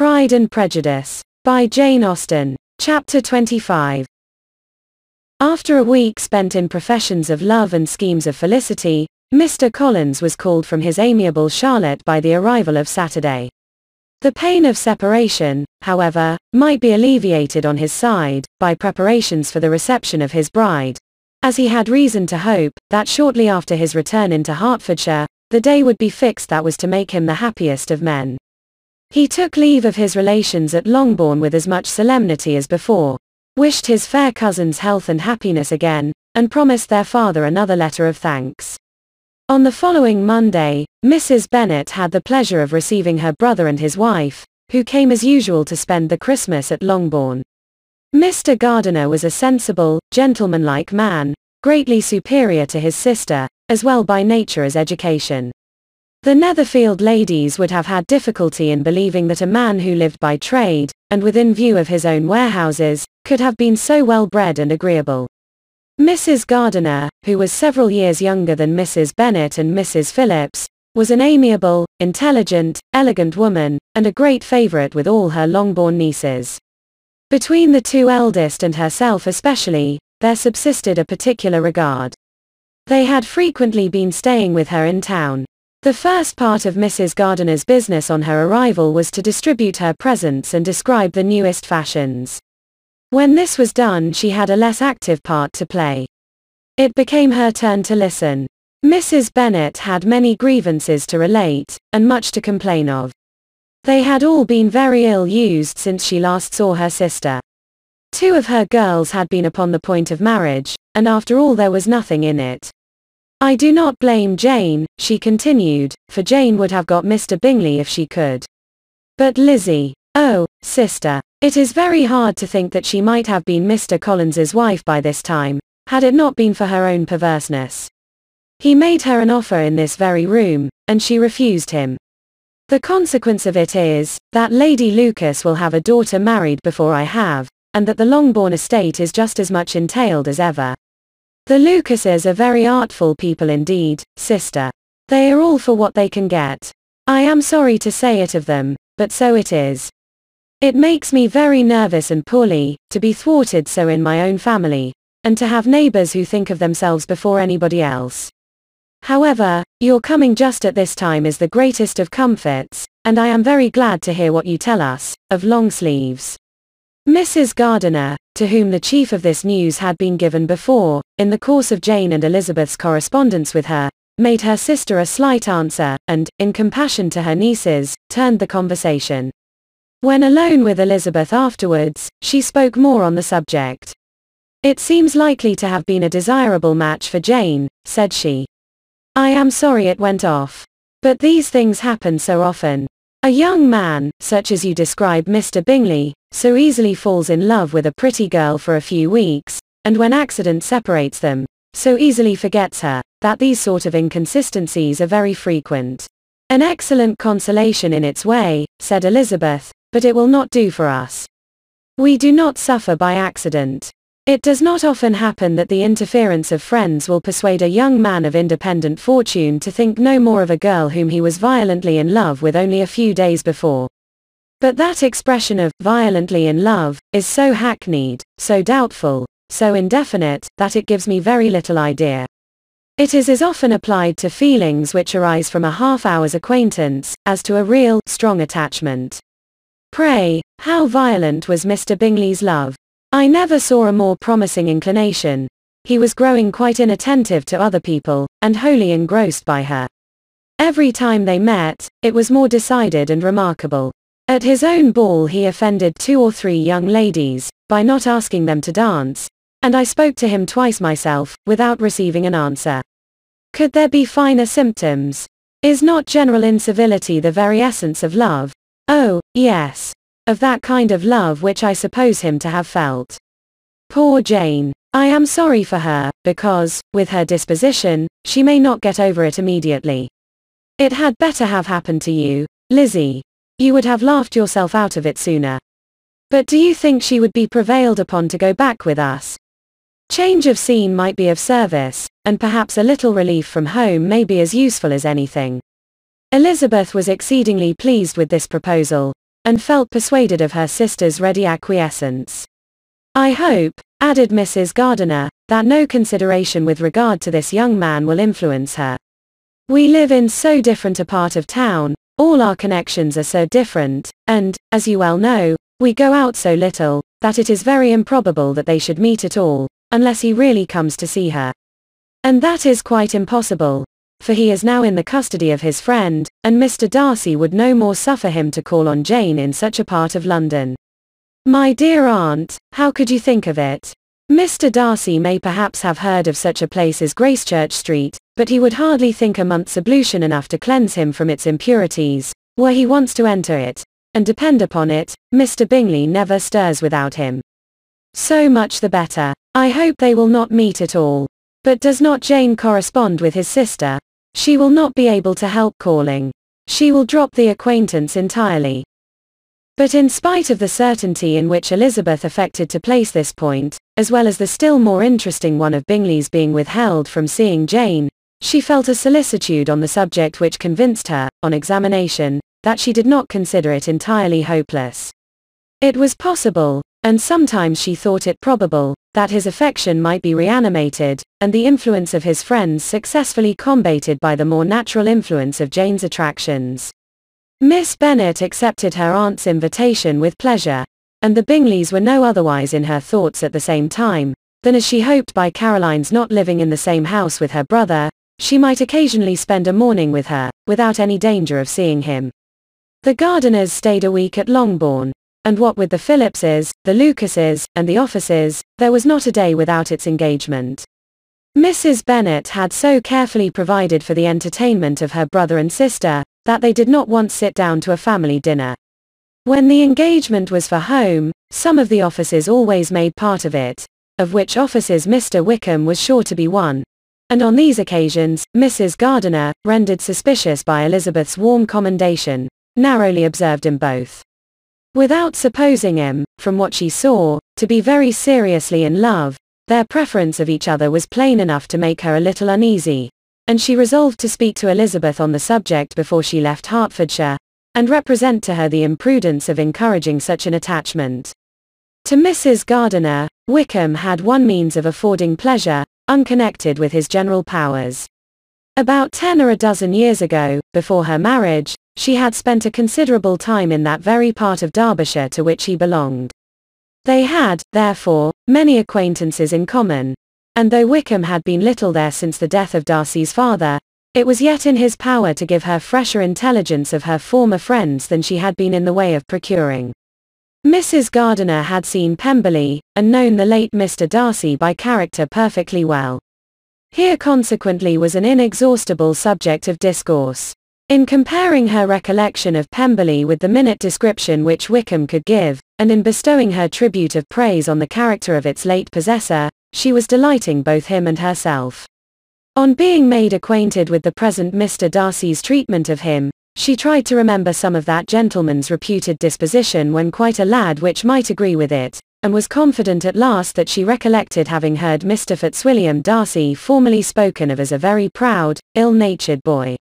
Pride and Prejudice, by Jane Austen. Chapter 25. After a week spent in professions of love and schemes of felicity, Mr. Collins was called from his amiable Charlotte by the arrival of Saturday. The pain of separation, however, might be alleviated on his side, by preparations for the reception of his bride, as he had reason to hope, that shortly after his return into Hertfordshire, the day would be fixed that was to make him the happiest of men. He took leave of his relations at Longbourn with as much solemnity as before, wished his fair cousins health and happiness again, and promised their father another letter of thanks. On the following Monday, Mrs. Bennet had the pleasure of receiving her brother and his wife, who came as usual to spend the Christmas at Longbourn. Mr. Gardiner was a sensible, gentlemanlike man, greatly superior to his sister, as well by nature as education. The Netherfield ladies would have had difficulty in believing that a man who lived by trade, and within view of his own warehouses, could have been so well bred and agreeable. Mrs. Gardiner, who was several years younger than Mrs. Bennet and Mrs. Phillips, was an amiable, intelligent, elegant woman, and a great favourite with all her Longbourn nieces. Between the two eldest and herself especially, there subsisted a particular regard. They had frequently been staying with her in town. The first part of Mrs. Gardiner's business on her arrival was to distribute her presents and describe the newest fashions. When this was done, she had a less active part to play. It became her turn to listen. Mrs. Bennet had many grievances to relate, and much to complain of. They had all been very ill used since she last saw her sister. Two of her girls had been upon the point of marriage, and after all there was nothing in it. I do not blame Jane, she continued, for Jane would have got Mr. Bingley if she could. But Lizzie, oh, sister, it is very hard to think that she might have been Mr. Collins's wife by this time, had it not been for her own perverseness. He made her an offer in this very room, and she refused him. The consequence of it is, that Lady Lucas will have a daughter married before I have, and that the Longbourn estate is just as much entailed as ever. The Lucases are very artful people indeed, sister. They are all for what they can get. I am sorry to say it of them, but so it is. It makes me very nervous and poorly, to be thwarted so in my own family, and to have neighbours who think of themselves before anybody else. However, your coming just at this time is the greatest of comforts, and I am very glad to hear what you tell us, of Longsleeves. Mrs. Gardiner, to whom the chief of this news had been given before, in the course of Jane and Elizabeth's correspondence with her, made her sister a slight answer, and, in compassion to her nieces, turned the conversation. When alone with Elizabeth afterwards, she spoke more on the subject. It seems likely to have been a desirable match for Jane, said she. I am sorry it went off. But these things happen so often. A young man, such as you describe Mr. Bingley, so easily falls in love with a pretty girl for a few weeks, and when accident separates them, so easily forgets her, that these sort of inconsistencies are very frequent. An excellent consolation in its way, said Elizabeth, but it will not do for us. We do not suffer by accident. It does not often happen that the interference of friends will persuade a young man of independent fortune to think no more of a girl whom he was violently in love with only a few days before. But that expression of violently in love is so hackneyed, so doubtful, so indefinite, that it gives me very little idea. It is as often applied to feelings which arise from a half-hour's acquaintance, as to a real, strong attachment. Pray, how violent was Mr. Bingley's love? I never saw a more promising inclination. He was growing quite inattentive to other people, and wholly engrossed by her. Every time they met, it was more decided and remarkable. At his own ball he offended 2 or 3 young ladies, by not asking them to dance, and I spoke to him twice myself, without receiving an answer. Could there be finer symptoms? Is not general incivility the very essence of love? Oh, yes. Of that kind of love which I suppose him to have felt. Poor Jane. I am sorry for her, because, with her disposition, she may not get over it immediately. It had better have happened to you, Lizzie. You would have laughed yourself out of it sooner. But do you think she would be prevailed upon to go back with us? Change of scene might be of service, and perhaps a little relief from home may be as useful as anything. Elizabeth was exceedingly pleased with this proposal, and felt persuaded of her sister's ready acquiescence. "I hope," added Mrs. Gardiner, "that no consideration with regard to this young man will influence her. We live in so different a part of town, all our connections are so different, and, as you well know, we go out so little, that it is very improbable that they should meet at all, unless he really comes to see her. And that is quite impossible, for he is now in the custody of his friend, and Mr. Darcy would no more suffer him to call on Jane in such a part of London." "My dear aunt, how could you think of it? Mr. Darcy may perhaps have heard of such a place as Gracechurch Street, but he would hardly think a month's ablution enough to cleanse him from its impurities, were he once to enter it, and depend upon it, Mr. Bingley never stirs without him. So much the better. I hope they will not meet at all. But does not Jane correspond with his sister? She will not be able to help calling. She will drop the acquaintance entirely." But in spite of the certainty in which Elizabeth affected to place this point, as well as the still more interesting one of Bingley's being withheld from seeing Jane, she felt a solicitude on the subject which convinced her, on examination, that she did not consider it entirely hopeless. It was possible, and sometimes she thought it probable, that his affection might be reanimated, and the influence of his friends successfully combated by the more natural influence of Jane's attractions. Miss Bennet accepted her aunt's invitation with pleasure, and the Bingleys were no otherwise in her thoughts at the same time, than as she hoped by Caroline's not living in the same house with her brother, she might occasionally spend a morning with her, without any danger of seeing him. The Gardiners stayed a week at Longbourn, and what with the Phillipses, the Lucases, and the offices, there was not a day without its engagement. Mrs. Bennet had so carefully provided for the entertainment of her brother and sister, that they did not once sit down to a family dinner. When the engagement was for home, some of the offices always made part of it, of which offices Mr. Wickham was sure to be one, and on these occasions, Mrs. Gardiner, rendered suspicious by Elizabeth's warm commendation, narrowly observed him both. Without supposing him, from what she saw, to be very seriously in love, their preference of each other was plain enough to make her a little uneasy, and she resolved to speak to Elizabeth on the subject before she left Hertfordshire, and represent to her the imprudence of encouraging such an attachment. To Mrs. Gardiner, Wickham had one means of affording pleasure, unconnected with his general powers. About 10 or a dozen years ago, before her marriage, she had spent a considerable time in that very part of Derbyshire to which he belonged. They had, therefore, many acquaintances in common, and though Wickham had been little there since the death of Darcy's father, it was yet in his power to give her fresher intelligence of her former friends than she had been in the way of procuring. Mrs. Gardiner had seen Pemberley, and known the late Mr. Darcy by character perfectly well. Here consequently was an inexhaustible subject of discourse. In comparing her recollection of Pemberley with the minute description which Wickham could give, and in bestowing her tribute of praise on the character of its late possessor, she was delighting both him and herself. On being made acquainted with the present Mr. Darcy's treatment of him, she tried to remember some of that gentleman's reputed disposition when quite a lad which might agree with it, and was confident at last that she recollected having heard Mr. Fitzwilliam Darcy formerly spoken of as a very proud, ill-natured boy.